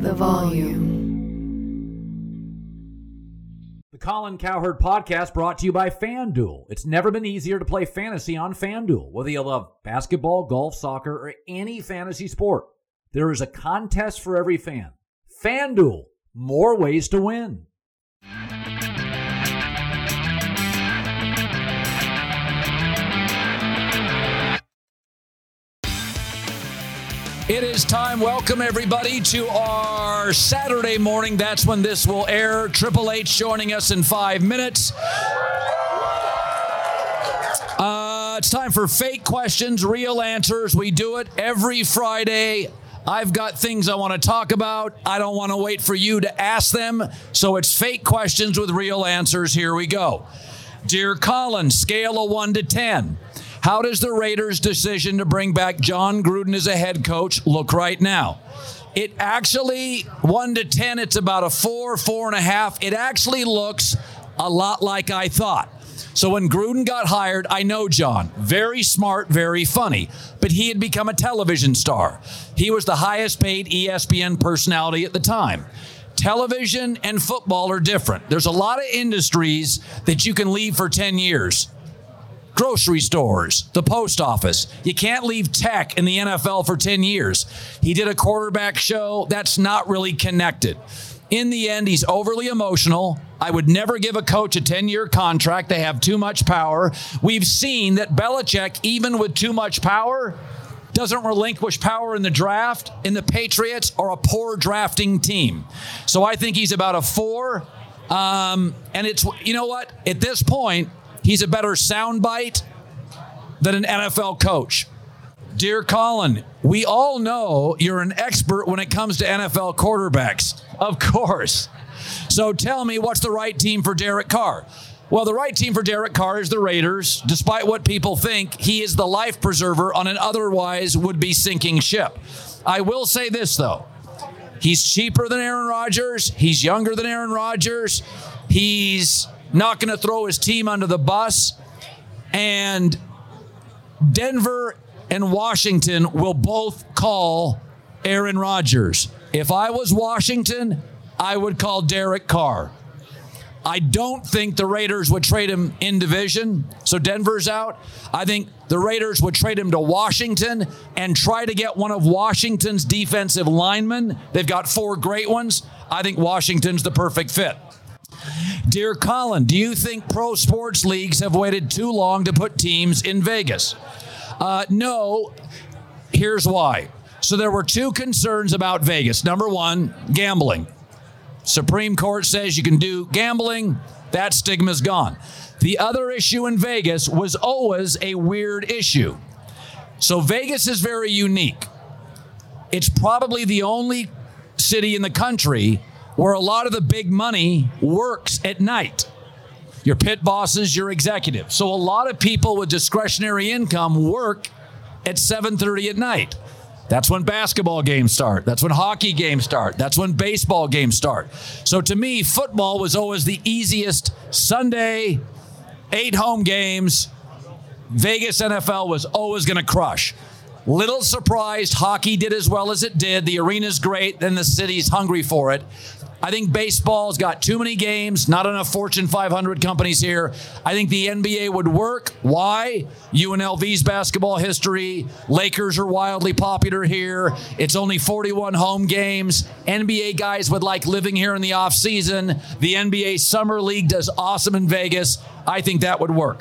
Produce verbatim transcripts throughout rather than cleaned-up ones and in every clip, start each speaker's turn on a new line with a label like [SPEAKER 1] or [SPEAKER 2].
[SPEAKER 1] the volume.
[SPEAKER 2] The Colin Cowherd Podcast brought to you by FanDuel. It's never been easier to play fantasy on FanDuel. Whether you love basketball, golf, soccer, or any fantasy sport, there is a contest for every fan. FanDuel, more ways to win. It is time. Welcome, everybody, to our Saturday morning. That's when this will air. Triple H joining us in five minutes. Uh, it's time for fake questions, real answers. We do it every Friday. I've got things I want to talk about. I don't want to wait for you to ask them. So it's fake questions with real answers. Here we go. Dear Colin, scale of one to ten. How does the Raiders' decision to bring back John Gruden as a head coach look right now? It actually, one to ten, it's about a four, four and a half. It actually looks a lot like I thought. So when Gruden got hired, I know John. Very smart, very funny. But he had become a television star. He was the highest paid E S P N personality at the time. Television and football are different. There's a lot of industries that you can leave for ten years. Grocery stores, the post office. You can't leave tech in the N F L for ten years. He did a quarterback show. That's not really connected. In the end, he's overly emotional. I would never give a coach a ten-year contract. They have too much power. We've seen that Belichick, even with too much power, doesn't relinquish power in the draft. In the Patriots are a poor drafting team. So I think he's about a four. Um, and it's, you know what? At this point, he's a better soundbite than an N F L coach. Dear Colin, we all know you're an expert when it comes to N F L quarterbacks. Of course. So tell me, what's the right team for Derek Carr? Well, the right team for Derek Carr is the Raiders. Despite what people think, he is the life preserver on an otherwise would-be sinking ship. I will say this, though. He's cheaper than Aaron Rodgers. He's younger than Aaron Rodgers. He's not going to throw his team under the bus. And Denver and Washington will both call Aaron Rodgers. If I was Washington, I would call Derek Carr. I don't think the Raiders would trade him in division, so Denver's out. I think the Raiders would trade him to Washington and try to get one of Washington's defensive linemen. They've got four great ones. I think Washington's the perfect fit. Dear Colin, do you think pro sports leagues have waited too long to put teams in Vegas? Uh, no. Here's why. So there were two concerns about Vegas. Number one, gambling. Supreme Court says you can do gambling. That stigma's gone. The other issue in Vegas was always a weird issue. So Vegas is very unique. It's probably the only city in the country where a lot of the big money works at night. Your pit bosses, your executives. So a lot of people with discretionary income work at seven thirty at night. That's when basketball games start. That's when hockey games start. That's when baseball games start. So to me, football was always the easiest. Sunday, eight home games. Vegas N F L was always going to crush. Little surprised hockey did as well as it did. The arena's great, then the city's hungry for it. I think baseball's got too many games, not enough Fortune five hundred companies here. I think the N B A would work. Why? U N L V's basketball history. Lakers are wildly popular here. It's only forty-one home games. N B A guys would like living here in the offseason. The N B A Summer League does awesome in Vegas. I think that would work.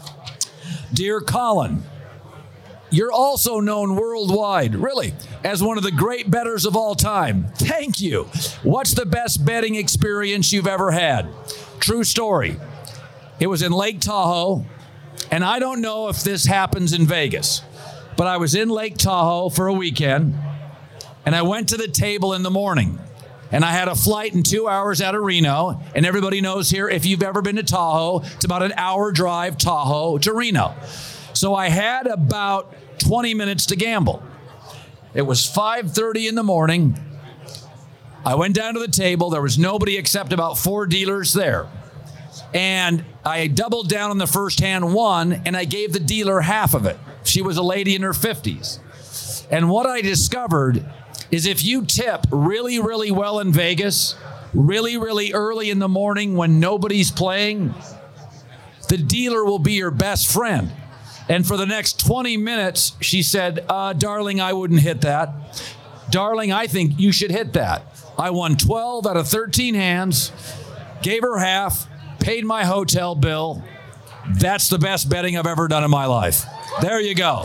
[SPEAKER 2] Dear Colin, you're also known worldwide, really, as one of the great bettors of all time. Thank you. What's the best betting experience you've ever had? True story. It was in Lake Tahoe, and I don't know if this happens in Vegas, but I was in Lake Tahoe for a weekend, and I went to the table in the morning, and I had a flight in two hours out of Reno, and everybody knows here, if you've ever been to Tahoe, it's about an hour drive, Tahoe to Reno. So I had about twenty minutes to gamble. It was five thirty in the morning. I went down to the table. There was nobody except about four dealers there. And I doubled down on the first hand one, and I gave the dealer half of it. She was a lady in her fifties. And what I discovered is if you tip really, really well in Vegas, really, really early in the morning when nobody's playing, the dealer will be your best friend. And for the next twenty minutes, she said, uh, darling, I wouldn't hit that. Darling, I think you should hit that. I won twelve out of thirteen hands, gave her half, paid my hotel bill. That's the best betting I've ever done in my life. There you go.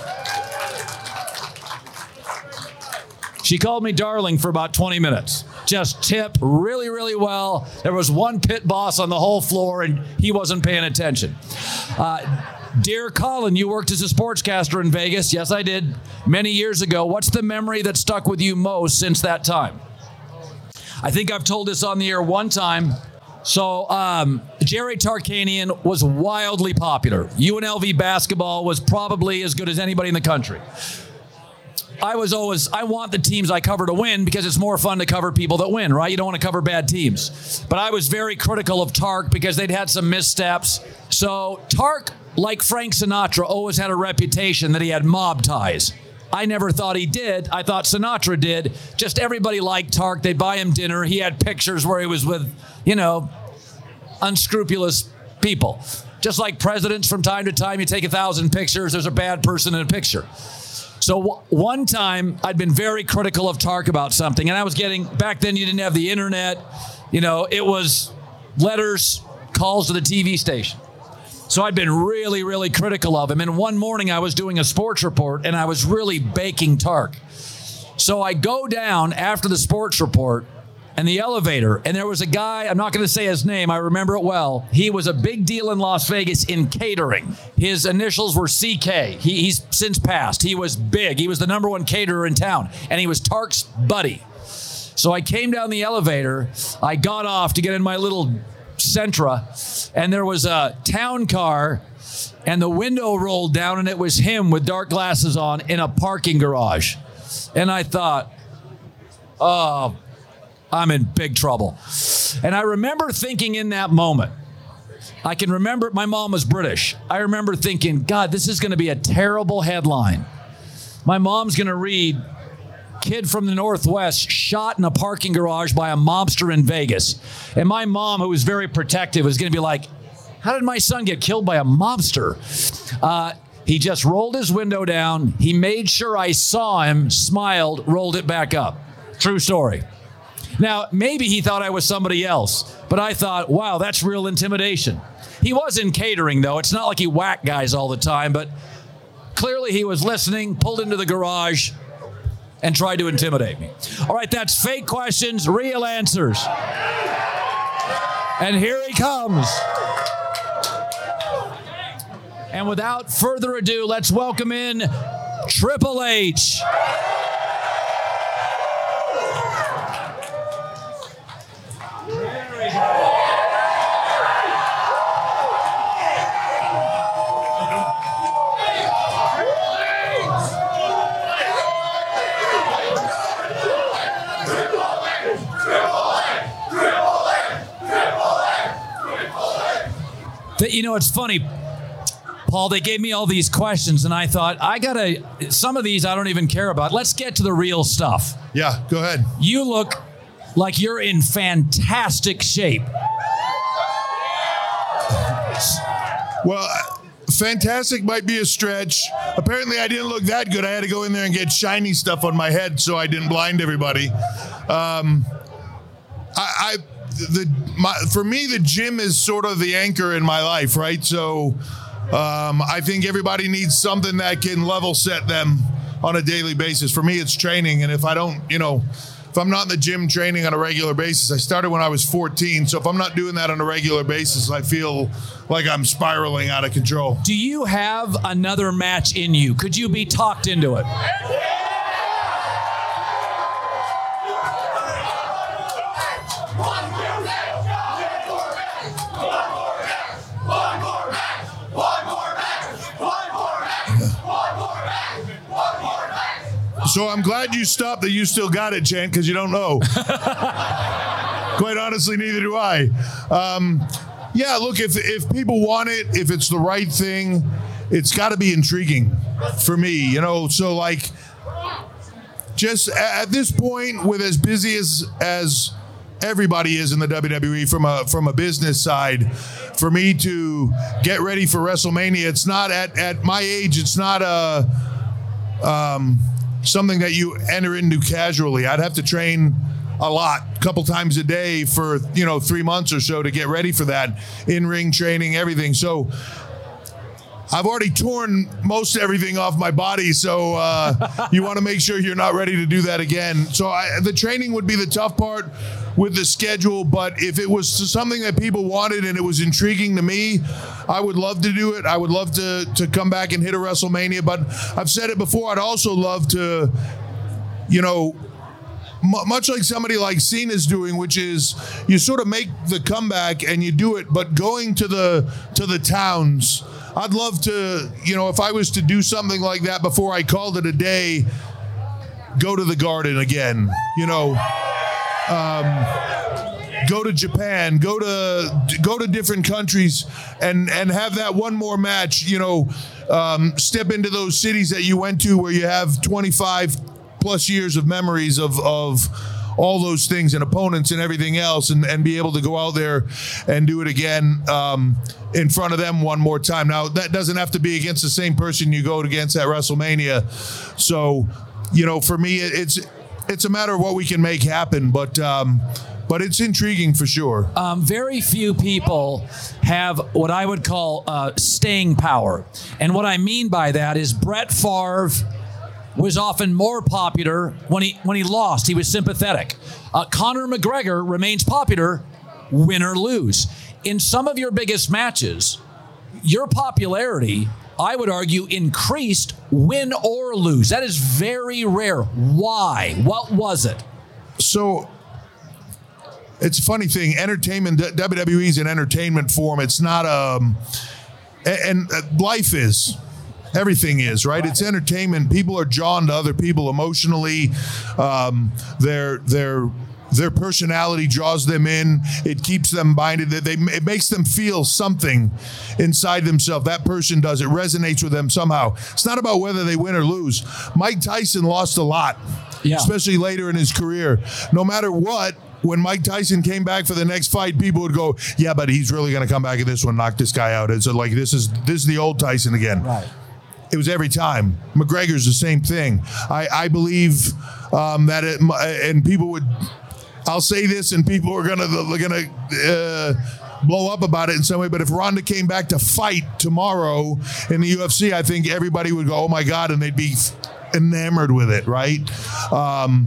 [SPEAKER 2] She called me darling for about twenty minutes. Just tip really, really well. There was one pit boss on the whole floor, and he wasn't paying attention. Uh, Dear Colin, you worked as a sportscaster in Vegas. Yes, I did many years ago. What's the memory that stuck with you most since that time? I think I've told this on the air one time. So um, Jerry Tarkanian was wildly popular. U N L V basketball was probably as good as anybody in the country. I was always, I want the teams I cover to win because it's more fun to cover people that win, right? You don't want to cover bad teams. But I was very critical of Tark because they'd had some missteps. So Tark, like Frank Sinatra, always had a reputation that he had mob ties. I never thought he did. I thought Sinatra did. Just everybody liked Tark. They'd buy him dinner. He had pictures where he was with, you know, unscrupulous people. Just like presidents, from time to time, you take a thousand pictures, there's a bad person in a picture. So w- one time, I'd been very critical of Tark about something, and I was getting, back then you didn't have the internet, you know, it was letters, calls to the T V station. So I'd been really, really critical of him. And one morning I was doing a sports report and I was really baking Tark. So I go down after the sports report and the elevator, and there was a guy, I'm not going to say his name, I remember it well. He was a big deal in Las Vegas in catering. His initials were C K. He, he's since passed. He was big. He was the number one caterer in town, and he was Tark's buddy. So I came down the elevator. I got off to get in my little Sentra, and there was a town car, and the window rolled down, and it was him with dark glasses on in a parking garage. And I thought, oh, I'm in big trouble. And I remember thinking in that moment, I can remember, my mom was British. I remember thinking, God, this is going to be a terrible headline. My mom's going to read, kid from the Northwest shot in a parking garage by a mobster in Vegas. And my mom, who was very protective, was going to be like, how did my son get killed by a mobster? Uh, he just rolled his window down. He made sure I saw him, smiled, rolled it back up. True story. Now, maybe he thought I was somebody else, but I thought, wow, that's real intimidation. He was in catering, though. It's not like he whacked guys all the time, but clearly he was listening, pulled into the garage, and tried to intimidate me. All right, that's fake questions, real answers. And here he comes. And without further ado, let's welcome in Triple H. You know, it's funny, Paul, they gave me all these questions, and I thought, I gotta, some of these I don't even care about. Let's get to the real stuff.
[SPEAKER 1] Yeah, go ahead.
[SPEAKER 2] You look like you're in fantastic shape.
[SPEAKER 1] Well, fantastic might be a stretch. Apparently, I didn't look that good. I had to go in there and get shiny stuff on my head so I didn't blind everybody. Um, I... I The my, for me, the gym is sort of the anchor in my life, right? So um, I think everybody needs something that can level set them on a daily basis. For me, it's training. And if I don't, you know, if I'm not in the gym training on a regular basis, I started when I was fourteen. So if I'm not doing that on a regular basis, I feel like I'm spiraling out of control.
[SPEAKER 2] Do you have another match in you? Could you be talked into it?
[SPEAKER 1] So I'm glad you stopped that you still got it, Chant, because you don't know. Quite honestly, neither do I. Um, yeah, look, if if people want it, if it's the right thing, it's got to be intriguing for me, you know. So, like, just at this point, with as busy as as everybody is in the W W E from a from a business side, for me to get ready for WrestleMania, it's not at at my age. It's not a um, something that you enter into casually. I'd have to train a lot, a couple times a day for, you know, three months or so to get ready for that, in-ring training, everything. So I've already torn most everything off my body, so uh, you want to make sure you're not ready to do that again. So I, the training would be the tough part with the schedule, but if it was something that people wanted and it was intriguing to me, I would love to do it. I would love to to come back and hit a WrestleMania, but I've said it before, I'd also love to, you know, m- much like somebody like Cena's doing, which is you sort of make the comeback and you do it, but going to the to the towns, I'd love to, you know, if I was to do something like that before I called it a day, go to the Garden again, you know, um, go to Japan, go to go to different countries and, and have that one more match, you know, um, step into those cities that you went to where you have twenty-five plus years of memories of, of all those things and opponents and everything else, and, and be able to go out there and do it again um, in front of them one more time. Now, that doesn't have to be against the same person you go against at WrestleMania. So, you know, for me, it's it's a matter of what we can make happen, but um, but it's intriguing for sure.
[SPEAKER 2] Um, very few people have what I would call uh, staying power. And what I mean by that is Brett Favre was often more popular when he when he lost. He was sympathetic. Uh, Conor McGregor remains popular, win or lose. In some of your biggest matches, your popularity, I would argue, increased win or lose. That is very rare. Why? What was it?
[SPEAKER 1] So it's a funny thing. Entertainment, W W E is an entertainment form. It's not um, and, and life is. Everything is, right? It's entertainment. People are drawn to other people emotionally. Um, their their their personality draws them in. It keeps them binded. They, it makes them feel something inside themselves. That person does. It resonates with them somehow. It's not about whether they win or lose. Mike Tyson lost a lot, yeah. especially later in his career. No matter what, when Mike Tyson came back for the next fight, people would go, yeah, but he's really going to come back in this one, knock this guy out. It's like, this is this is the old Tyson again.
[SPEAKER 2] Right.
[SPEAKER 1] It was every time. McGregor's the same thing. I, I believe um, that it, and people would, I'll say this and people are gonna they're gonna uh, blow up about it in some way, but if Ronda came back to fight tomorrow in the U F C, I think everybody would go, oh my God, and they'd be enamored with it, right? Um,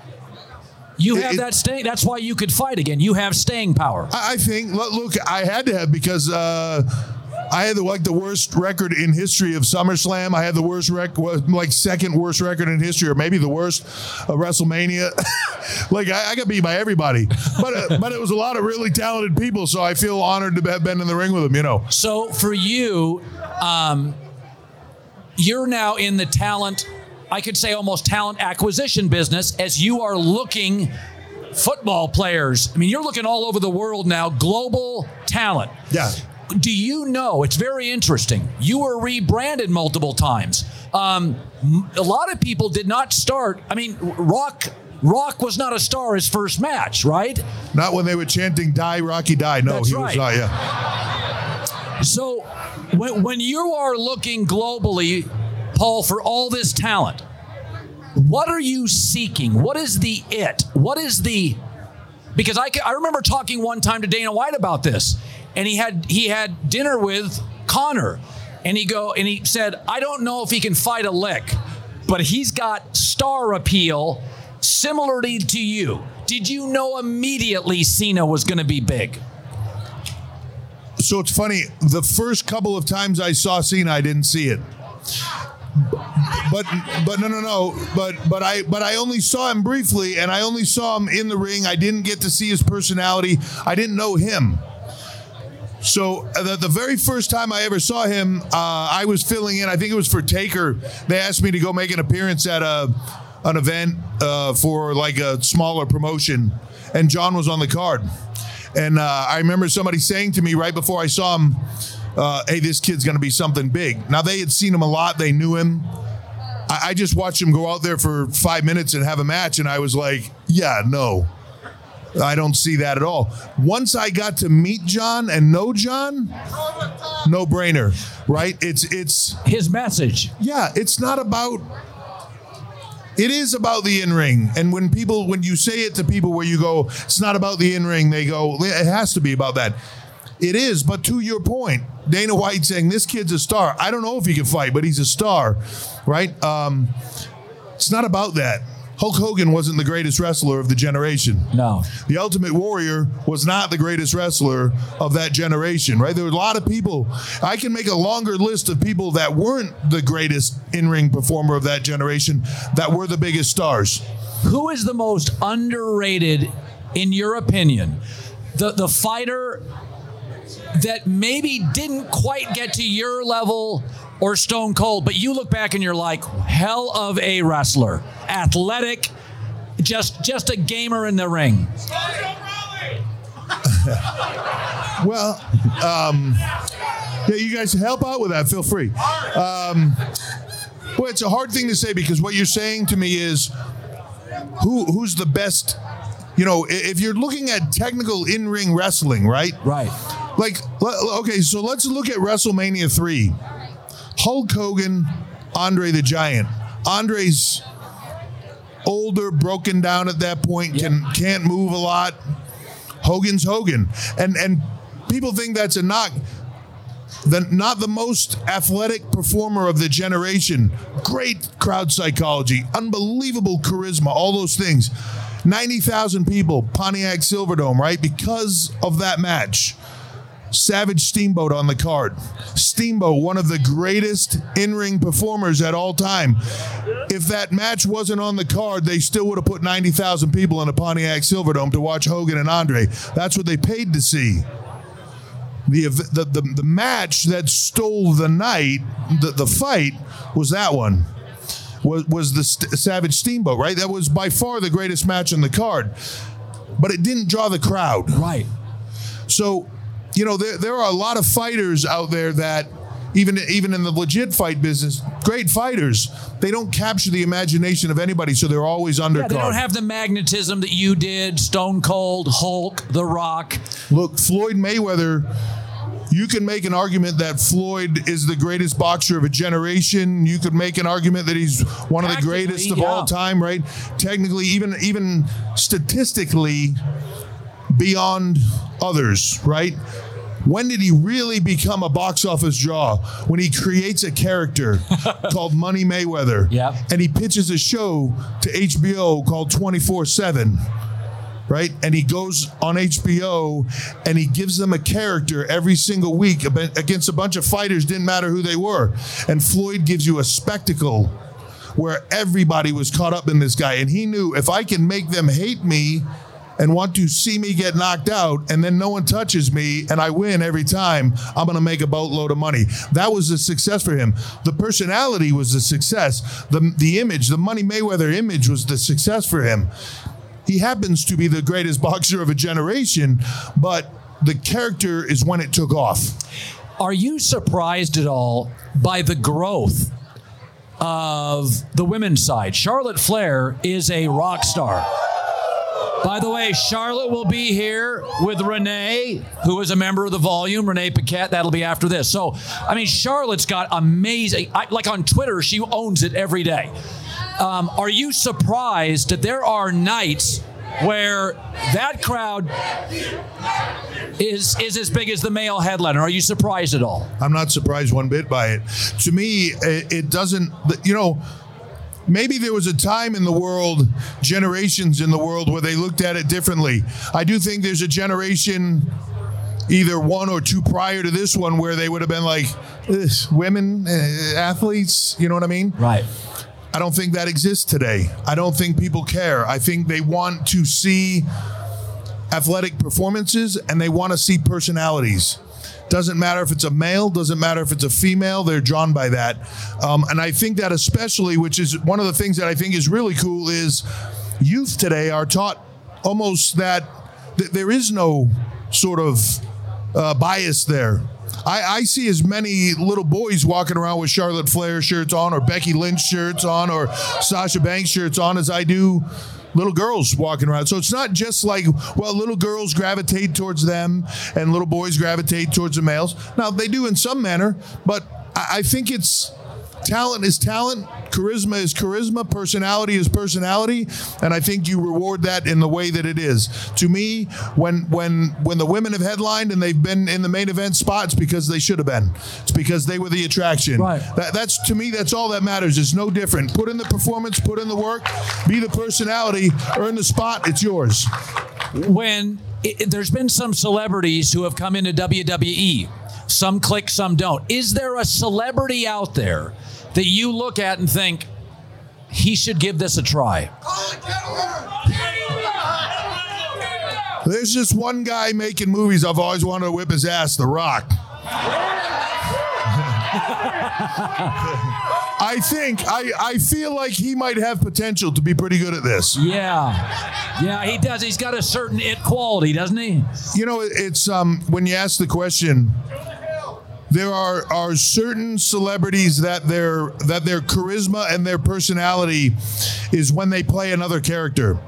[SPEAKER 2] You have it, that staying. That's why you could fight again. You have staying power.
[SPEAKER 1] I, I think. Look, I had to have because uh, I had the, like the worst record in history of SummerSlam. I had the worst record, like second worst record in history, or maybe the worst of WrestleMania. like I, I got beat by everybody, but uh, but it was a lot of really talented people. So I feel honored to have been in the ring with them. You know.
[SPEAKER 2] So for you, um, you're now in the talent. I could say almost talent acquisition business as you are looking football players. I mean, you're looking all over the world now, global talent.
[SPEAKER 1] Yeah.
[SPEAKER 2] Do you know, it's very interesting, you were rebranded multiple times. Um, a lot of people did not start, I mean, Rock Rock was not a star his first match, right?
[SPEAKER 1] Not when they were chanting, die, Rocky, die. No,
[SPEAKER 2] That's
[SPEAKER 1] he
[SPEAKER 2] right.
[SPEAKER 1] was not, yeah.
[SPEAKER 2] So when, when you are looking globally, Paul, for all this talent, what are you seeking? What is the it? What is the... Because I, I remember talking one time to Dana White about this, and he had he had dinner with Conor, and he go and he said, I don't know if he can fight a lick, but he's got star appeal similarly to you. Did you know immediately Cena was going to be big?
[SPEAKER 1] So it's funny, the first couple of times I saw Cena, I didn't see it. But but no no no but but I but I only saw him briefly, and I only saw him in the ring. I didn't get to see his personality. I didn't know him. So the, the very first time I ever saw him, uh, I was filling in. I think it was for Taker. They asked me to go make an appearance at a an event uh, for like a smaller promotion, and John was on the card. And uh, I remember somebody saying to me right before I saw him, uh, hey, this kid's going to be something big. Now, they had seen him a lot. They knew him. I, I just watched him go out there for five minutes and have a match, and I was like, yeah, no. I don't see that at all. Once I got to meet John and know John, no brainer, right? It's it's
[SPEAKER 2] his message.
[SPEAKER 1] Yeah, it's not about. It is about the in-ring, and when people, when you say it to people, where you go, it's not about the in-ring, they go, it has to be about that. It is, but to your point, Dana White saying this kid's a star. I don't know if he can fight, but he's a star, right? Um, it's not about that. Hulk Hogan wasn't the greatest wrestler of the generation.
[SPEAKER 2] No.
[SPEAKER 1] The Ultimate Warrior was not the greatest wrestler of that generation, right? There were a lot of people. I can make a longer list of people that weren't the greatest in-ring performer of that generation that were the biggest stars.
[SPEAKER 2] Who is the most underrated, in your opinion? The the fighter that maybe didn't quite get to your level or Stone Cold, but you look back and you're like, hell of a wrestler. Athletic, just just a gamer in the ring.
[SPEAKER 1] Well, um, yeah, you guys help out with that. Feel free. Um, well, it's a hard thing to say because what you're saying to me is who who's the best. You know, if you're looking at technical in-ring wrestling, right?
[SPEAKER 2] Right.
[SPEAKER 1] Like, okay, so let's look at WrestleMania three. Hulk Hogan, Andre the Giant. Andre's older, broken down at that point,
[SPEAKER 2] Yep.
[SPEAKER 1] can can't move a lot. Hogan's Hogan, and and people think that's a knock. The not the most athletic performer of the generation. Great crowd psychology, unbelievable charisma, all those things. ninety thousand people, Pontiac Silverdome, right? Because of that match. Savage Steamboat on the card. Steamboat, one of the greatest in-ring performers at all time. If that match wasn't on the card, they still would have put ninety thousand people in a Pontiac Silverdome to watch Hogan and Andre. That's what they paid to see. The the the, the match that stole the night, the, the fight, was that one. Was, was the St- Savage Steamboat, right? That was by far the greatest match on the card. But it didn't draw the crowd.
[SPEAKER 2] Right.
[SPEAKER 1] So, you know, there, there are a lot of fighters out there that, even, even in the legit fight business, great fighters, they don't capture the imagination of anybody, so they're always undercard.
[SPEAKER 2] Yeah, they don't have the magnetism that you did, Stone Cold, Hulk, The Rock.
[SPEAKER 1] Look, Floyd Mayweather, you can make an argument that Floyd is the greatest boxer of a generation. You could make an argument that he's one of the greatest of
[SPEAKER 2] yeah.
[SPEAKER 1] all time, right? Technically, even even statistically, beyond others, right? When did he really become a box office draw? When he creates a character called Money Mayweather,
[SPEAKER 2] Yep.
[SPEAKER 1] and he pitches a show to H B O called twenty-four seven. Right? And he goes on H B O and he gives them a character every single week against a bunch of fighters, didn't matter who they were. And Floyd gives you a spectacle where everybody was caught up in this guy. And he knew, if I can make them hate me and want to see me get knocked out and then no one touches me and I win every time, I'm going to make a boatload of money. That was a success for him. The personality was the success. The, the image, the Money Mayweather image was the success for him. He happens to be the greatest boxer of a generation, but the character is when it took off.
[SPEAKER 2] Are you surprised at all by the growth of the women's side? Charlotte Flair is a rock star. By the way, Charlotte will be here with Renee, who is a member of the Volume, Renee Paquette. That'll be after this. So, I mean, Charlotte's got amazing, I, like on Twitter, she owns it every day. Um, are you surprised that there are nights where that crowd is is as big as the male headliner? Are you surprised at all?
[SPEAKER 1] I'm not surprised one bit by it. To me, it, it doesn't, you know, maybe there was a time in the world, generations in the world, where they looked at it differently. I do think there's a generation, either one or two prior to this one, where they would have been like, women, uh, athletes, you know what I mean?
[SPEAKER 2] Right.
[SPEAKER 1] I don't think that exists today. I don't think people care. I think they want to see athletic performances and they want to see personalities. Doesn't matter if it's a male, doesn't matter if it's a female, they're drawn by that. Um, and I think that especially, which is one of the things that I think is really cool, is youth today are taught almost that th- there is no sort of uh, bias there. I, I see as many little boys walking around with Charlotte Flair shirts on or Becky Lynch shirts on or Sasha Banks shirts on as I do little girls walking around. So it's not just like, well, little girls gravitate towards them and little boys gravitate towards the males. Now, they do in some manner, but I, I think it's talent is talent, charisma is charisma, personality is personality, and I think you reward that in the way that it is. To me, when when when the women have headlined and they've been in the main event spots because they should have been. It's because they were the attraction.
[SPEAKER 2] Right.
[SPEAKER 1] That, that's to me, that's all that matters. It's no different. Put in the performance, put in the work, be the personality, earn the spot. It's yours.
[SPEAKER 2] When it, there's been some celebrities who have come into W W E, some click, some don't. Is there a celebrity out there that you look at and think, he should give this a try?
[SPEAKER 1] There's just one guy making movies I've always wanted to whip his ass, The Rock. I think, I, I feel like he might have potential to be pretty good at this.
[SPEAKER 2] Yeah. Yeah, he does. He's got a certain it quality, doesn't he?
[SPEAKER 1] You know, it's um when you ask the question, there are, are certain celebrities that their that their charisma and their personality is when they play another character,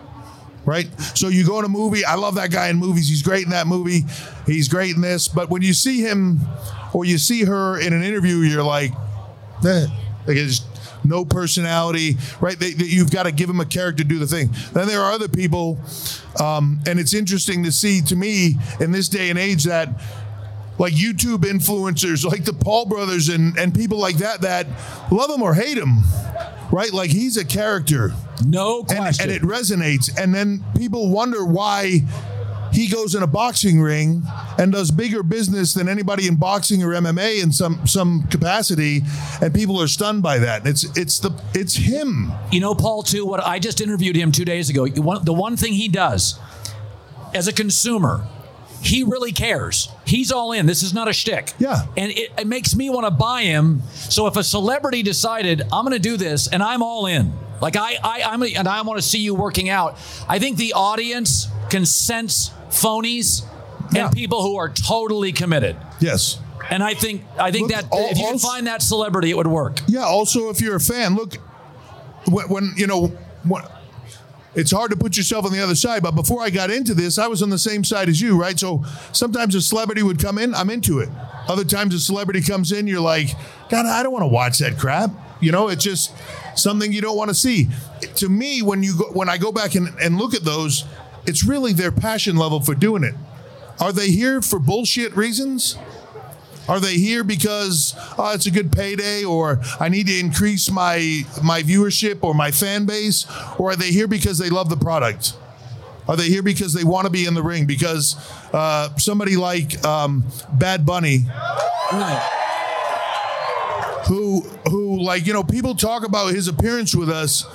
[SPEAKER 1] right? So you go in a movie, I love that guy in movies. He's great in that movie. He's great in this. But when you see him or you see her in an interview, you're like, eh, like it's no personality, right? They, they, you've got to give him a character to do the thing. Then there are other people, um, and it's interesting to see, to me, in this day and age, that like YouTube influencers, like the Paul brothers and, and people like that, that love him or hate him, right? Like he's a character.
[SPEAKER 2] No
[SPEAKER 1] and,
[SPEAKER 2] question.
[SPEAKER 1] and it resonates. And then people wonder why he goes in a boxing ring and does bigger business than anybody in boxing or M M A in some some capacity, and people are stunned by that. It's it's the it's him.
[SPEAKER 2] You know, Paul, too, what I just interviewed him two days ago. The one thing he does as a consumer, he really cares. He's all in. This is not a shtick.
[SPEAKER 1] Yeah.
[SPEAKER 2] And it, it makes me want to buy him. So if a celebrity decided, I'm going to do this, and I'm all in. Like, I, I, I'm, and I want to see you working out. I think the audience can sense phonies
[SPEAKER 1] Yeah.
[SPEAKER 2] and people who are totally committed.
[SPEAKER 1] Yes.
[SPEAKER 2] And I think, I think
[SPEAKER 1] Look,
[SPEAKER 2] that
[SPEAKER 1] al-
[SPEAKER 2] if you can
[SPEAKER 1] also-
[SPEAKER 2] find that celebrity, it would work.
[SPEAKER 1] Yeah. Also, if you're a fan, look, when, when you know, when, it's hard to put yourself on the other side, but before I got into this, I was on the same side as you, right? So sometimes a celebrity would come in, I'm into it. Other times a celebrity comes in, you're like, God, I don't want to watch that crap. You know, it's just something you don't want to see. To me, when you go, when I go back and, and look at those, it's really their passion level for doing it. Are they here for bullshit reasons? Are they here because oh, it's a good payday, or I need to increase my my viewership or my fan base? Or are they here because they love the product? Are they here because they want to be in the ring? Because uh, somebody like um, Bad Bunny, who who like, you know, people talk about his appearance with us.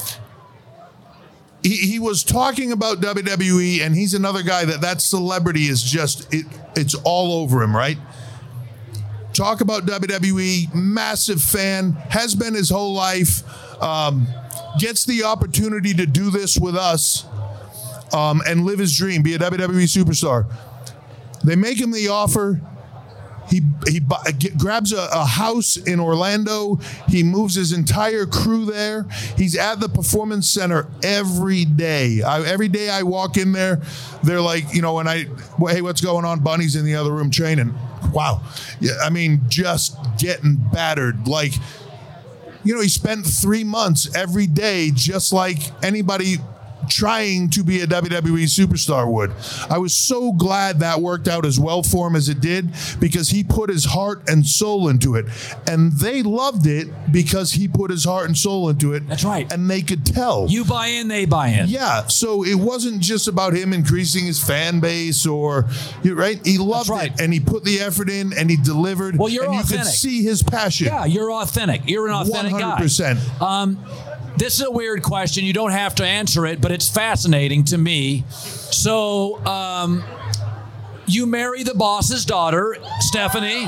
[SPEAKER 1] He, he was talking about W W E, and he's another guy that that celebrity is just it. It's all over him, right? Talk about W W E, massive fan, has been his whole life, um, gets the opportunity to do this with us um, and live his dream, be a W W E superstar. They make him the offer. He he bu- get, grabs a, a house in Orlando. He moves his entire crew there. He's at the Performance Center every day. I, every day I walk in there, they're like, you know, when I, well, hey, what's going on? Bunny's in the other room training. Wow. Yeah, I mean, just getting battered. Like, you know, he spent three months every day, just like anybody trying to be a W W E superstar would. I was so glad that worked out as well for him as it did, because he put his heart and soul into it. And they loved it because he put his heart and soul into it.
[SPEAKER 2] That's right.
[SPEAKER 1] And they could tell.
[SPEAKER 2] You buy in, they buy in.
[SPEAKER 1] Yeah, so it wasn't just about him increasing his fan base or, right? He loved
[SPEAKER 2] right.
[SPEAKER 1] it, and he put the effort in, and he delivered.
[SPEAKER 2] Well, you're
[SPEAKER 1] and
[SPEAKER 2] authentic.
[SPEAKER 1] you could see his passion.
[SPEAKER 2] Yeah, you're authentic. You're an authentic
[SPEAKER 1] one hundred percent.
[SPEAKER 2] guy. Um, this is a weird question. You don't have to answer it, but it's fascinating to me. So, um, you marry the boss's daughter, Stephanie.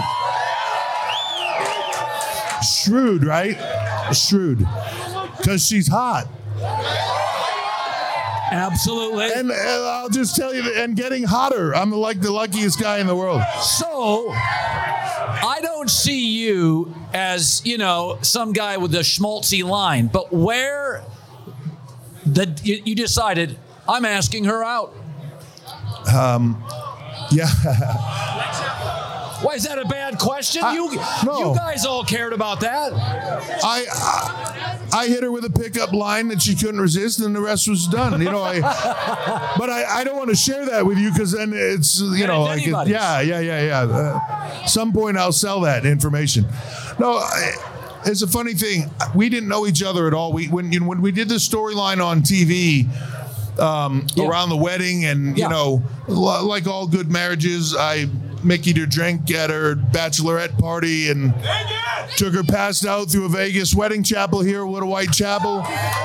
[SPEAKER 1] Shrewd, right? Shrewd. Because she's hot.
[SPEAKER 2] Absolutely.
[SPEAKER 1] And uh, I'll just tell you, that, and getting hotter. I'm like the luckiest guy in the world.
[SPEAKER 2] So, I don't see you as, you know, some guy with a schmaltzy line, but where the, you, you decided, I'm asking her out.
[SPEAKER 1] Um, yeah.
[SPEAKER 2] Why is that a bad question?
[SPEAKER 1] I,
[SPEAKER 2] you
[SPEAKER 1] no.
[SPEAKER 2] you guys all cared about that.
[SPEAKER 1] I, I I hit her with a pickup line that she couldn't resist, and the rest was done. You know, I. But I, I don't want to share that with you because then it's you
[SPEAKER 2] Yeah,
[SPEAKER 1] know like it, yeah yeah yeah yeah. Uh, some point I'll sell that information. No. I, It's a funny thing. We didn't know each other at all. We when you know, when we did the storyline on T V um,
[SPEAKER 2] yeah.
[SPEAKER 1] around the wedding, and
[SPEAKER 2] yeah.
[SPEAKER 1] you know, l- like all good marriages, I Mickey'd her drink at her bachelorette party and took her passed out through a Vegas wedding chapel here, Little White Chapel.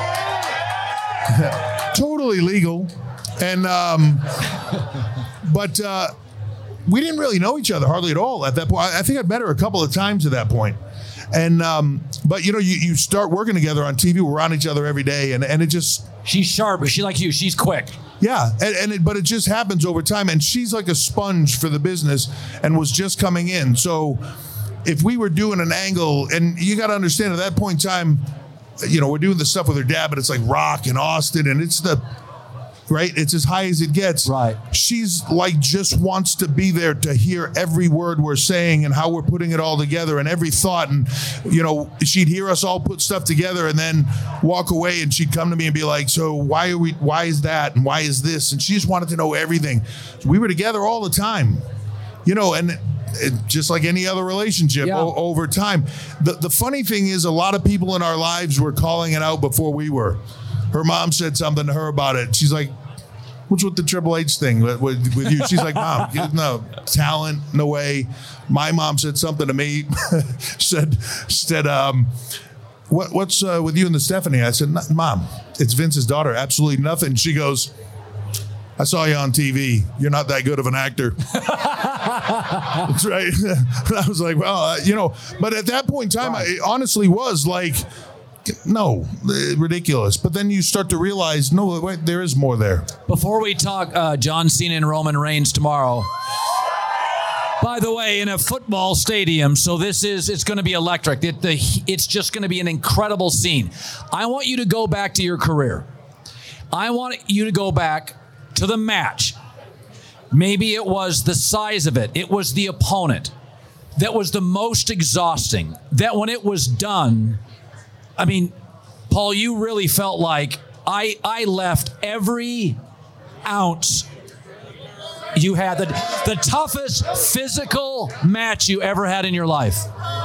[SPEAKER 1] Totally legal, and um, but uh, we didn't really know each other hardly at all at that point. I think I'd met her a couple of times at that point. And um, but you know you, you start working together on T V. We're on each other every day, and, and it just
[SPEAKER 2] she's sharp. She's like you. She's quick.
[SPEAKER 1] Yeah, and, and it, but it just happens over time. And she's like a sponge for the business, and was just coming in. So if we were doing an angle, and you got to understand at that point in time, you know, we're doing the stuff with her dad, but it's like Rock and Austin, and it's the right? It's as high as it gets.
[SPEAKER 2] Right.
[SPEAKER 1] She's like just wants to be there to hear every word we're saying and how we're putting it all together and every thought. And, you know, she'd hear us all put stuff together and then walk away, and she'd come to me and be like, so why are we, why is that? And why is this? And she just wanted to know everything. So we were together all the time, you know, and it, just like any other relationship
[SPEAKER 2] yeah.
[SPEAKER 1] o- over time. The, the funny thing is a lot of people in our lives were calling it out before we were. Her mom said something to her about it. She's like, what's with the Triple H thing with, with, with you? She's like, Mom, no, talent, no way. My mom said something to me, said, said, um, what, what's uh, with you and the Stephanie? I said, Mom, it's Vince's daughter. Absolutely nothing. She goes, I saw you on T V. You're not that good of an actor. That's right. And I was like, well, uh, you know, but at that point in time, right. I, it honestly was like, no, ridiculous. But then you start to realize, no, wait, there is more there.
[SPEAKER 2] Before we talk uh, John Cena and Roman Reigns tomorrow, by the way, in a football stadium, so this is, it's going to be electric. It, the, it's just going to be an incredible scene. I want you to go back to your career. I want you to go back to the match. Maybe it was the size of it. It was the opponent that was the most exhausting. That when it was done, I mean, Paul, you really felt like I I left every ounce you had, the, the toughest physical match you ever had in your life.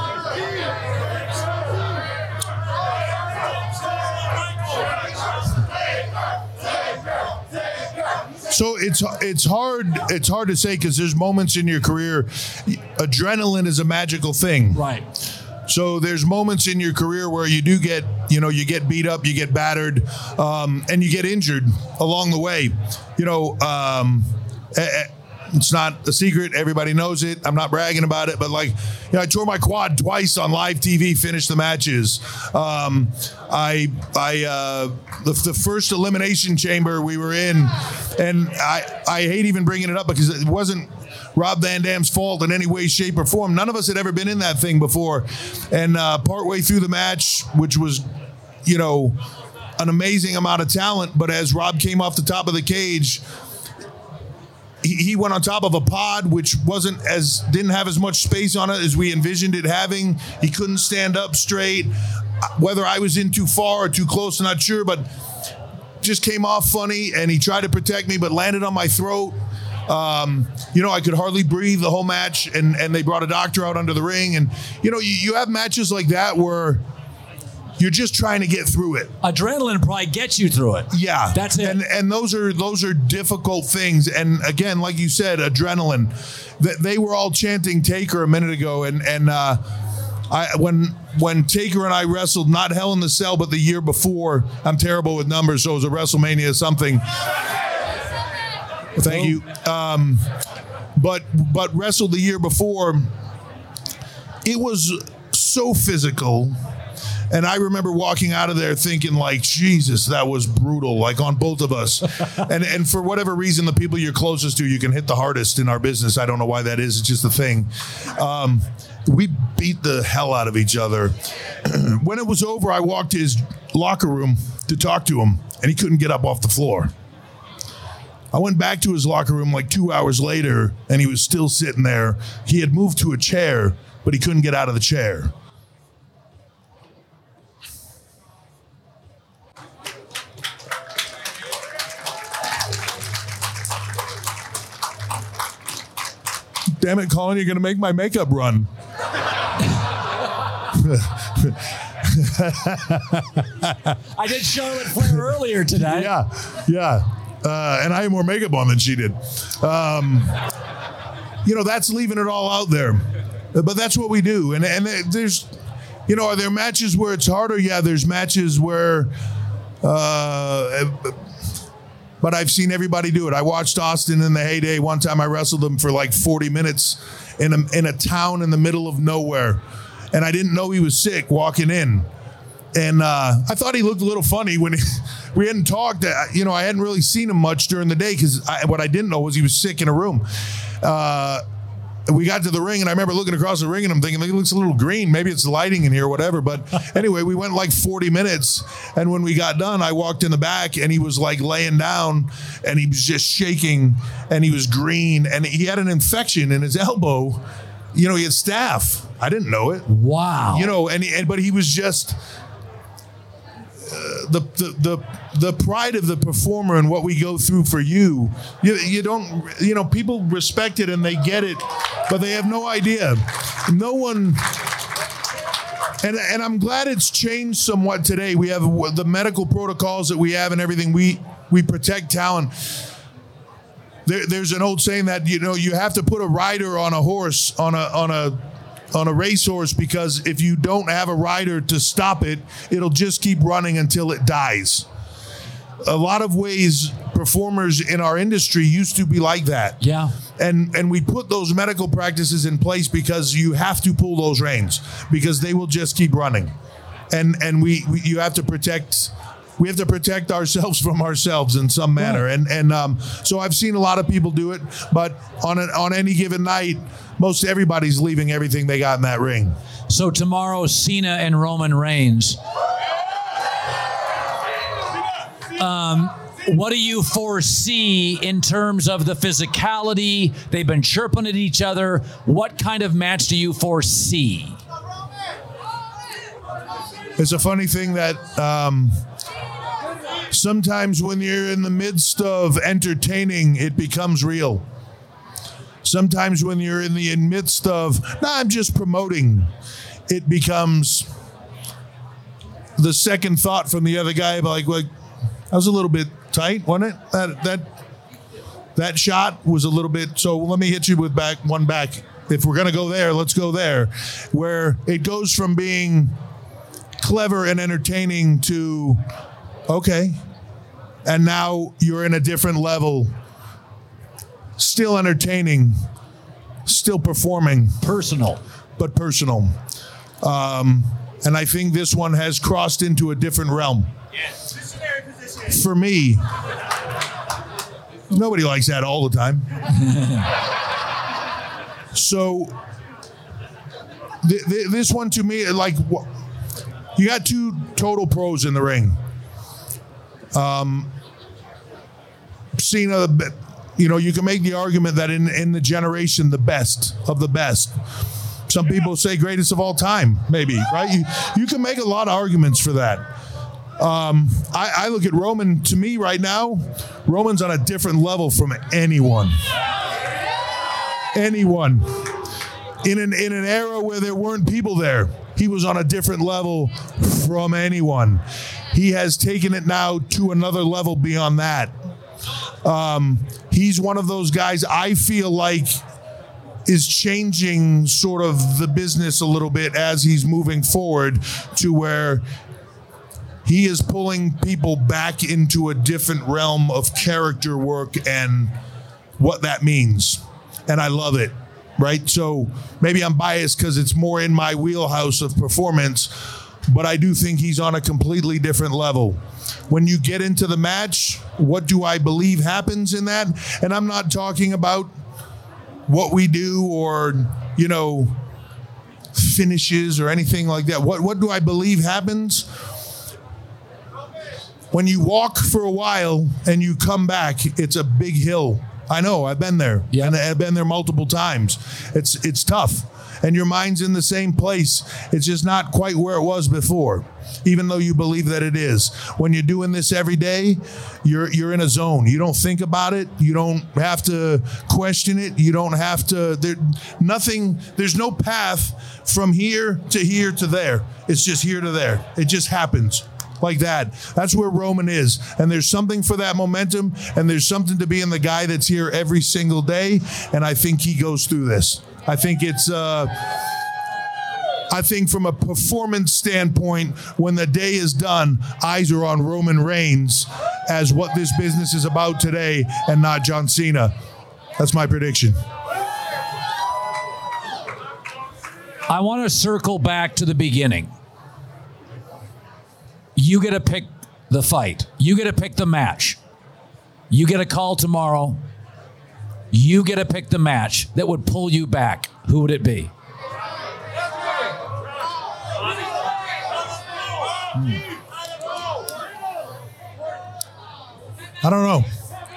[SPEAKER 1] So it's it's hard it's hard to say because there's moments in your career, adrenaline is a magical thing.
[SPEAKER 2] Right.
[SPEAKER 1] So there's moments in your career where you do get, you know, you get beat up, you get battered, um, and you get injured along the way. You know, um, it's not a secret. Everybody knows it. I'm not bragging about it, but like, you know, I tore my quad twice on live T V, finished the matches. Um, I, I, uh, the, the first elimination chamber we were in, and I, I hate even bringing it up because it wasn't Rob Van Dam's fault in any way, shape, or form. None of us had ever been in that thing before. And uh, partway through the match, which was, you know, an amazing amount of talent, but as Rob came off the top of the cage, he, he went on top of a pod, which wasn't as, didn't have as much space on it as we envisioned it having. He couldn't stand up straight. Whether I was in too far or too close, I'm not sure, but just came off funny, and he tried to protect me, but landed on my throat. Um, you know, I could hardly breathe the whole match, and, and they brought a doctor out under the ring. And, you know, you, you have matches like that where you're just trying to get through it.
[SPEAKER 2] Adrenaline probably gets you through it.
[SPEAKER 1] Yeah.
[SPEAKER 2] That's it.
[SPEAKER 1] And and those are those are difficult things. And again, like you said, adrenaline. They were all chanting Taker a minute ago. And, and uh, I when when Taker and I wrestled, not Hell in the Cell, but the year before, I'm terrible with numbers, so it was a WrestleMania something. Thank you. Um, but but wrestled the year before, it was so physical, And I remember walking out of there thinking like, Jesus, that was brutal, like on both of us. and and for whatever reason, the people you're closest to, you can hit the hardest in our business. I don't know why that is. It's just a thing. Um, we beat the hell out of each other. When it was over, I walked to his locker room to talk to him, and he couldn't get up off the floor. I went back to his locker room like two hours later, and he was still sitting there. He had moved to a chair, but he couldn't get out of the chair. Damn it, Colin, you're going to make my makeup run.
[SPEAKER 2] I did Charlotte Flair earlier today.
[SPEAKER 1] Yeah, yeah. Uh, and I had more makeup on than she did. Um, you know, that's leaving it all out there. But that's what we do. And, and there's, you know, are there matches where it's harder? Yeah, there's matches where... Uh, But I've seen everybody do it. I watched Austin in the heyday. One time I wrestled him for like forty minutes in a, in a town in the middle of nowhere. And I didn't know he was sick walking in. And uh, I thought he looked a little funny when he, we hadn't talked. You know, I hadn't really seen him much during the day because what I didn't know was he was sick in a room. Uh, we got to the ring, and I remember looking across the ring, and I'm thinking, it looks a little green. Maybe it's the lighting in here or whatever. But anyway, we went like forty minutes, and when we got done, I walked in the back, and he was like laying down, and he was just shaking, and he was green, and he had an infection in his elbow. You know, he had staph. I didn't know it.
[SPEAKER 2] Wow.
[SPEAKER 1] You know, and, and but he was just... Uh, the, the the the pride of the performer and what we go through for you, you you don't you know people respect it and they get it, but they have no idea. No one, and and I'm glad it's changed somewhat today. We have the medical protocols that we have and everything. We we protect talent. There, there's an old saying that you know you have to put a rider on a horse on a on a. on a racehorse, because if you don't have a rider to stop it, it'll just keep running until it dies. A lot of ways performers in our industry used to be like that.
[SPEAKER 2] Yeah.
[SPEAKER 1] And and we put those medical practices in place because you have to pull those reins because they will just keep running. And and we, we you have to protect we have to protect ourselves from ourselves in some manner.
[SPEAKER 2] Right.
[SPEAKER 1] And and um, so I've seen a lot of people do it, but on an, on any given night, most everybody's leaving everything they got in that ring.
[SPEAKER 2] So tomorrow, Cena and Roman Reigns. Um, what do you foresee in terms of the physicality? They've been chirping at each other. What kind of match do you foresee?
[SPEAKER 1] It's a funny thing that um, sometimes when you're in the midst of entertaining, it becomes real. Sometimes when you're in the midst of, nah, I'm just promoting, it becomes the second thought from the other guy, like, like that was a little bit tight, wasn't it? That that that shot was a little bit, so let me hit you with back one back. If we're going to go there, let's go there. Where it goes from being clever and entertaining to, okay, and now you're in a different level. Still entertaining, still performing.
[SPEAKER 2] Personal.
[SPEAKER 1] But personal. Um, and I think this one has crossed into a different realm.
[SPEAKER 3] Yes. Missionary position.
[SPEAKER 1] For me, nobody likes that all the time. So, th- th- this one to me, like, you got two total pros in the ring. Um, Cena, you know, you can make the argument that in, in the generation, the best of the best. Some people say greatest of all time, maybe, right? You you can make a lot of arguments for that. Um, I, I look at Roman, to me right now, Roman's on a different level from anyone. Anyone. In an, in an era where there weren't people there, he was on a different level from anyone. He has taken it now to another level beyond that. Um, he's one of those guys I feel like is changing sort of the business a little bit as he's moving forward to where he is pulling people back into a different realm of character work and what that means. And I love it, right? So maybe I'm biased because it's more in my wheelhouse of performance, but I do think he's on a completely different level. When you get into the match, what do I believe happens in that? And I'm not talking about what we do or, you know, finishes or anything like that. What what do I believe happens? When you walk for a while and you come back, it's a big hill. I know, I've been there.
[SPEAKER 2] Yeah.
[SPEAKER 1] And I've been there multiple times. It's it's tough. And your mind's in the same place. It's just not quite where it was before, even though you believe that it is. When you're doing this every day, you're you're in a zone. You don't think about it. You don't have to question it. You don't have to, there, nothing, there's no path from here to here to there. It's just here to there. It just happens. Like that. That's where Roman is. And there's something for that momentum, and there's something to being the guy that's here every single day. And I think he goes through this. I think it's, uh, I think from a performance standpoint, when the day is done, eyes are on Roman Reigns as what this business is about today and not John Cena. That's my prediction.
[SPEAKER 2] I want to circle back to the beginning. You get to pick the fight. You get to pick the match. You get a call tomorrow. You get to pick the match that would pull you back. Who would it be?
[SPEAKER 1] Hmm. I don't know.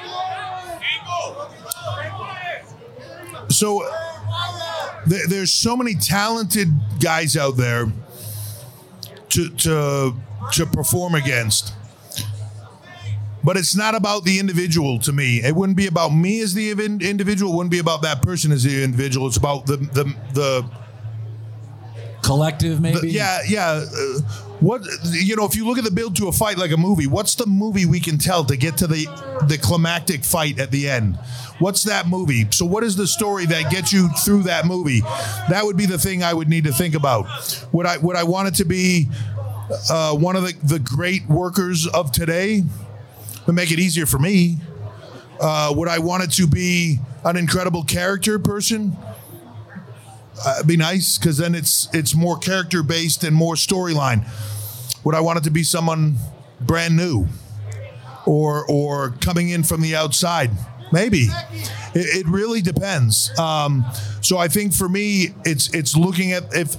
[SPEAKER 1] So th- there's so many talented guys out there to to to perform against. But it's not about the individual to me. It wouldn't be about me as the individual. It wouldn't be about that person as the individual. It's about the the the
[SPEAKER 2] collective, maybe.
[SPEAKER 1] The, yeah, yeah. Uh, what you know, if you look at the build to a fight like a movie, what's the movie we can tell to get to the the climactic fight at the end? What's that movie? So what is the story that gets you through that movie? That would be the thing I would need to think about. Would I would I want it to be uh, one of the, the great workers of today? To make it easier for me. Uh, would I want it to be an incredible character person? Uh, it'd be nice, because then it's it's more character based and more storyline. Would I want it to be someone brand new, or or coming in from the outside? Maybe. It, it really depends. Um, so I think for me, it's it's looking at if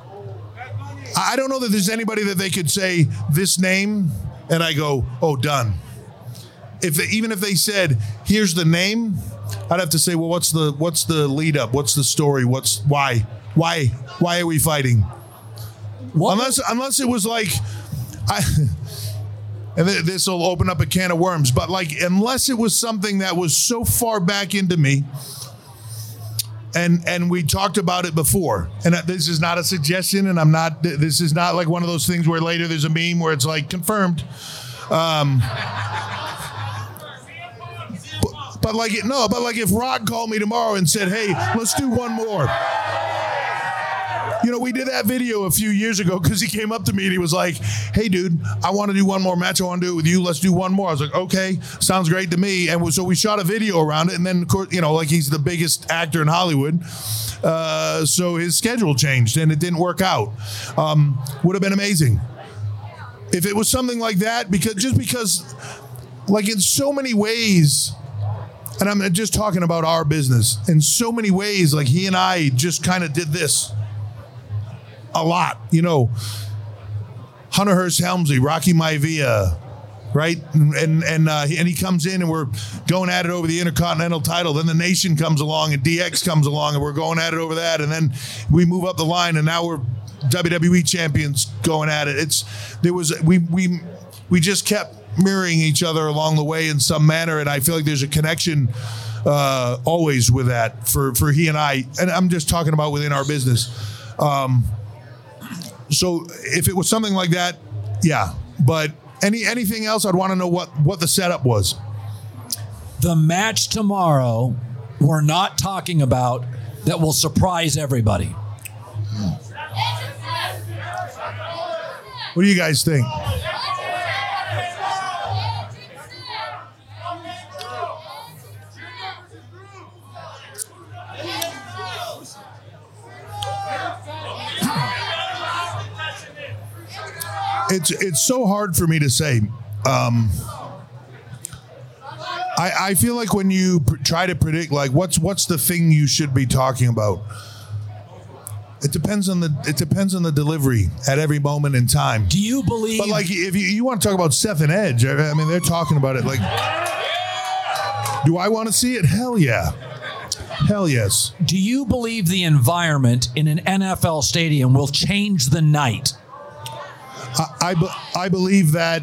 [SPEAKER 1] I don't know that there's anybody that they could say this name and I go, oh, done. If they, even if they said, here's the name, I'd have to say, well, what's the what's the lead up? What's the story? What's why? Why? Why are we fighting? What? Unless unless it was like, I, and this will open up a can of worms, but like, unless it was something that was so far back into me, and and we talked about it before, and this is not a suggestion, and I'm not, this is not like one of those things where later there's a meme where it's like confirmed. Um, But like it, no, but like if Rock called me tomorrow and said, hey, let's do one more. You know, we did that video a few years ago because he came up to me and he was like, hey, dude, I want to do one more match. I want to do it with you. Let's do one more. I was like, okay, sounds great to me. And so we shot a video around it. And then, of course, you know, like he's the biggest actor in Hollywood. Uh, so his schedule changed and it didn't work out. Um, would have been amazing if it was something like that, because just because, like, in so many ways, and I'm just talking about our business, in so many ways, like he and I just kind of did this a lot, you know, Hunter Hearst Helmsley, Rocky Maivia, right? And and and, uh, and he comes in and we're going at it over the Intercontinental title. Then the Nation comes along and D X comes along and we're going at it over that. And then we move up the line and now we're W W E champions going at it. It's there was we we we just kept mirroring each other along the way in some manner, and I feel like there's a connection uh, always with that for, for he and I, and I'm just talking about within our business. Um, so if it was something like that, yeah. But any anything else, I'd want to know what, what the setup was.
[SPEAKER 2] The match tomorrow we're not talking about that will surprise everybody.
[SPEAKER 1] What do you guys think? it's it's so hard for me to say. Um, I, I feel like when you pr- try to predict, like what's what's the thing you should be talking about, it depends on the it depends on the delivery at every moment in time.
[SPEAKER 2] Do you believe?
[SPEAKER 1] But like, if you, you want to talk about Seth and Edge, I mean, they're talking about it. Like, do I want to see it? Hell yeah, hell yes.
[SPEAKER 2] Do you believe the environment in an N F L stadium will change the night?
[SPEAKER 1] I I, be, I believe that.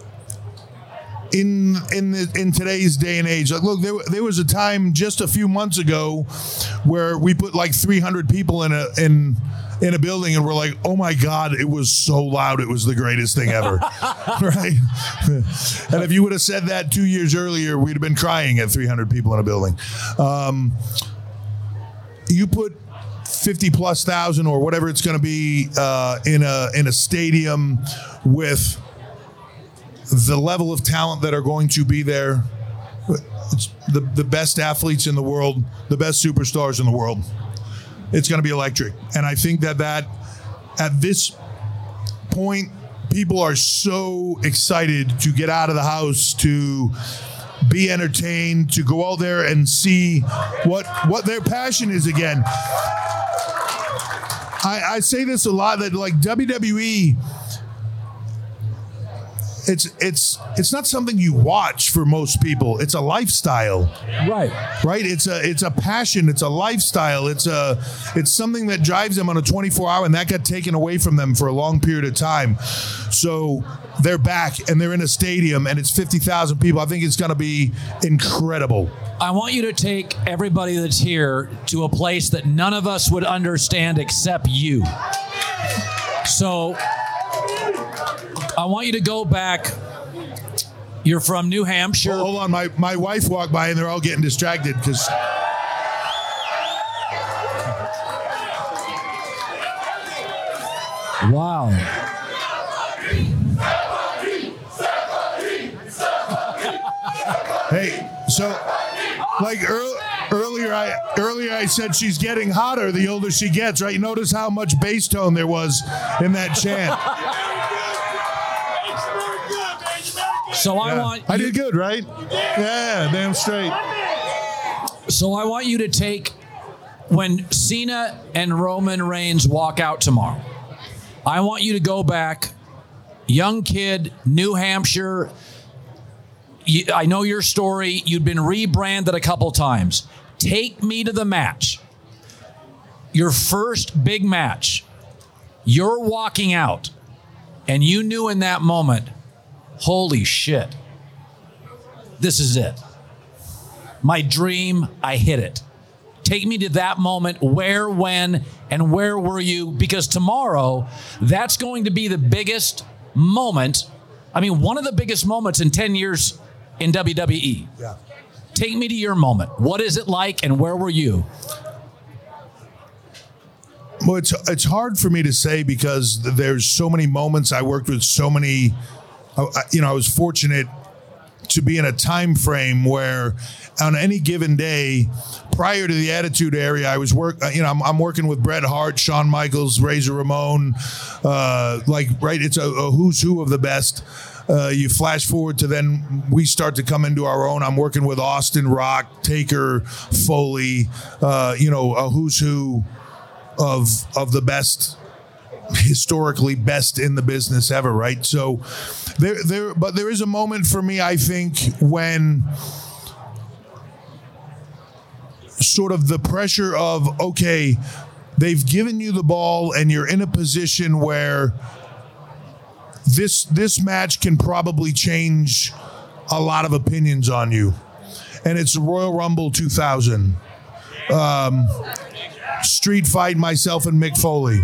[SPEAKER 1] In in the, in today's day and age, like look, there there was a time just a few months ago where we put like three hundred people in a in in a building, and we're like, oh my god, it was so loud, it was the greatest thing ever, right? And if you would have said that two years earlier, we'd have been crying at three hundred people in a building. Um, you put fifty plus thousand or whatever it's going to be uh, in a in a stadium with the level of talent that are going to be there, it's the, the best athletes in the world, the best superstars in the world. It's going to be electric. And I think that that at this point, people are so excited to get out of the house, to be entertained, to go out there and see what what their passion is again. I, I say this a lot, that like W W E, It's it's it's not something you watch for most people. It's a lifestyle,
[SPEAKER 2] right?
[SPEAKER 1] Right. It's a it's a passion. It's a lifestyle. It's a it's something that drives them on a twenty-four hour, and that got taken away from them for a long period of time. So they're back, and they're in a stadium, and it's fifty thousand people. I think it's going to be incredible.
[SPEAKER 2] I want you to take everybody that's here to a place that none of us would understand except you. So I want you to go back. You're from New Hampshire.
[SPEAKER 1] Well, hold on. My, my wife walked by and they're all getting distracted because...
[SPEAKER 2] Wow.
[SPEAKER 1] Hey, so like earl- earlier I earlier I said she's getting hotter the older she gets, right? You notice how much bass tone there was in that chant.
[SPEAKER 2] So I
[SPEAKER 1] Yeah.
[SPEAKER 2] want
[SPEAKER 1] I
[SPEAKER 2] you,
[SPEAKER 1] did good, right? Yeah, damn straight.
[SPEAKER 2] So I want you to take, when Cena and Roman Reigns walk out tomorrow, I want you to go back, young kid, New Hampshire. You, I know your story. You'd been rebranded a couple times. Take me to the match. Your first big match. You're walking out, and you knew in that moment, holy shit, this is it. My dream, I hit it. Take me to that moment. Where, when, and where were you? Because tomorrow, that's going to be the biggest moment. I mean, one of the biggest moments in ten years in W W E.
[SPEAKER 1] Yeah.
[SPEAKER 2] Take me to your moment. What is it like, and where were you?
[SPEAKER 1] Well, it's it's hard for me to say because there's so many moments. I worked with so many. I- You know, I was fortunate to be in a time frame where, on any given day, prior to the Attitude Era, I was work. You know, I'm, I'm working with Bret Hart, Shawn Michaels, Razor Ramon. Uh, like, right? It's a, a who's who of the best. Uh, you flash forward to then we start to come into our own. I'm working with Austin, Rock, Taker, Foley. Uh, you know, a who's who of of the best. Historically best in the business ever, right? So there there but there is a moment for me, I think, when sort of the pressure of, okay, they've given you the ball and you're in a position where this this match can probably change a lot of opinions on you. And it's the Royal Rumble two thousand. Um, street fight, myself and Mick Foley.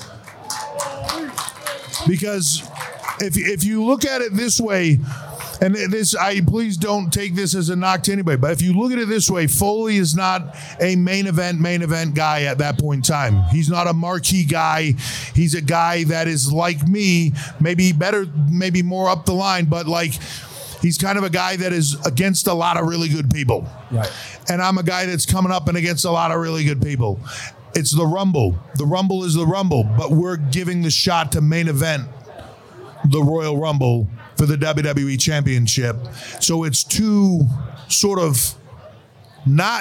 [SPEAKER 1] Because if if you look at it this way, and this, I please don't take this as a knock to anybody, but if you look at it this way, Foley is not a main event, main event guy at that point in time. He's not a marquee guy. He's a guy that is like me, maybe better, maybe more up the line, but like he's kind of a guy that is against a lot of really good people.
[SPEAKER 2] Right.
[SPEAKER 1] And I'm a guy that's coming up and against a lot of really good people. It's the Rumble. The Rumble is the Rumble, but we're giving the shot to main event. the Royal Rumble for the W W E Championship. So it's two sort of not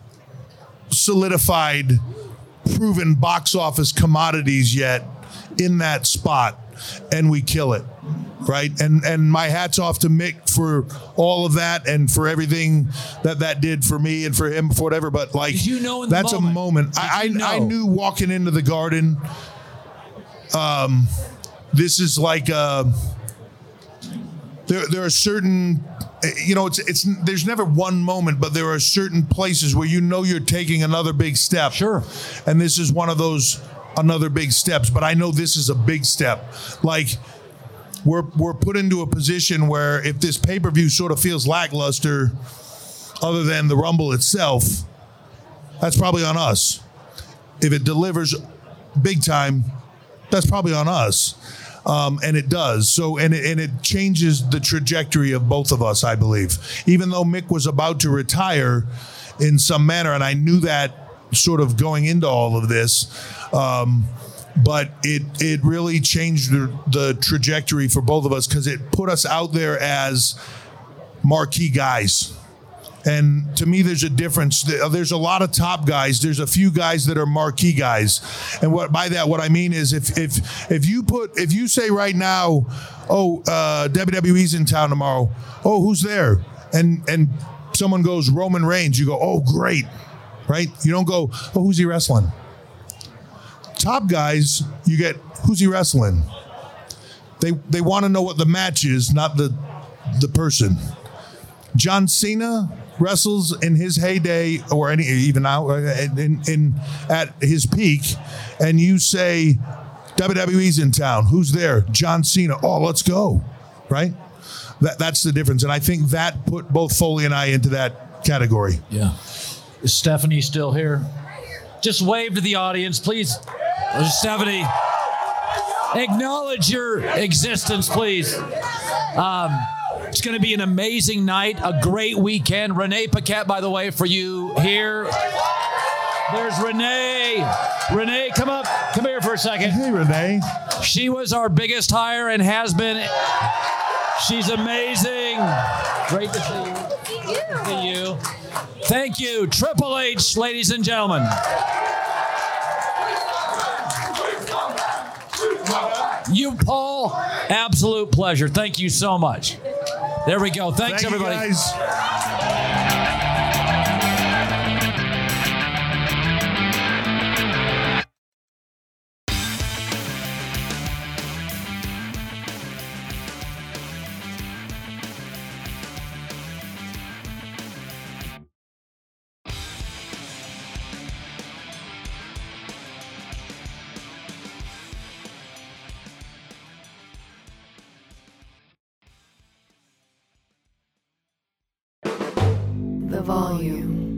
[SPEAKER 1] solidified, proven box office commodities yet in that spot, and we kill it, right? And and my hat's off to Mick for all of that and for everything that that did for me and for him, for whatever. But like,
[SPEAKER 2] Did you know in the
[SPEAKER 1] that's
[SPEAKER 2] moment?
[SPEAKER 1] a moment.
[SPEAKER 2] Did
[SPEAKER 1] I
[SPEAKER 2] you know?
[SPEAKER 1] I knew walking into the Garden. Um, this is like uh, there there are certain. You know, it's it's. There's never one moment, but there are certain places where you know you're taking another big step.
[SPEAKER 2] Sure.
[SPEAKER 1] And this is one of those another big steps. But I know this is a big step. Like we're we're put into a position where if this pay-per-view sort of feels lackluster, other than the Rumble itself, that's probably on us. If it delivers big time, that's probably on us. Um, and it does. So, and it, and it changes the trajectory of both of us, I believe. Even though Mick was about to retire in some manner, and I knew that sort of going into all of this, um, but it it really changed the, the trajectory for both of us because it put us out there as marquee guys. And to me, there's a difference. There's a lot of top guys. There's a few guys that are marquee guys. And what by that, what I mean is if if if you put if you say right now, oh, uh, W W E's in town tomorrow. Oh, who's there? And and someone goes Roman Reigns. You go, oh, great, right? You don't go, oh, who's he wrestling? Top guys, you get who's he wrestling? They they want to know what the match is, not the the person. John Cena wrestles in his heyday, or any even now in, in at his peak, and you say W W E's in town. Who's there? John Cena. Oh, let's go, right? That that's the difference, and I think that put both Foley and I into that category.
[SPEAKER 2] Yeah. Is Stephanie still here? Just wave to the audience, please. There's Stephanie. Acknowledge your existence, please. Um, It's going to be an amazing night, a great weekend. Renee Paquette, by the way, for you here. There's Renee. Renee, come up. Come here for a second.
[SPEAKER 1] Hey, Renee.
[SPEAKER 2] She was our biggest hire and has been. She's amazing. Great to see you. Good to see you. Thank you, Triple H, ladies and gentlemen. You, Paul, absolute pleasure. Thank you so much. There we go. Thanks,
[SPEAKER 1] Thank
[SPEAKER 2] everybody.
[SPEAKER 1] You guys.
[SPEAKER 4] The volume.